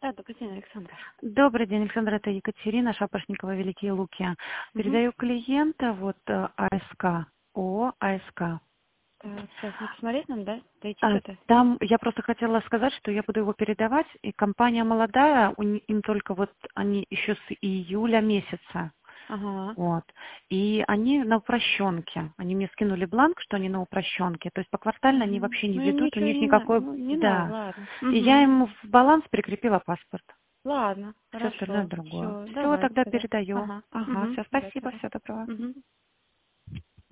Да, добрый день, Александра. Добрый день, Александра, это Екатерина Шапошникова, Великие Луки. Передаю клиента, АСК, ООО АСК. Сейчас не посмотреть нам, да? Дойти что-то? Там я просто хотела сказать, что я буду его передавать, и компания молодая, им только они еще с июля месяца. Ага. И они на упрощенке. Они мне скинули бланк, что они на упрощенке. То есть поквартально они вообще не Ну, им ведут, у ничего них не надо. никакой... Ну, не надо, Да. ладно. И я ему в баланс прикрепила паспорт. Ладно, Все остальное хорошо. другое. Все, Все, давайте тогда тогда. передаю. Ага. Ага, все, Давайте, спасибо, ага. всего доброго.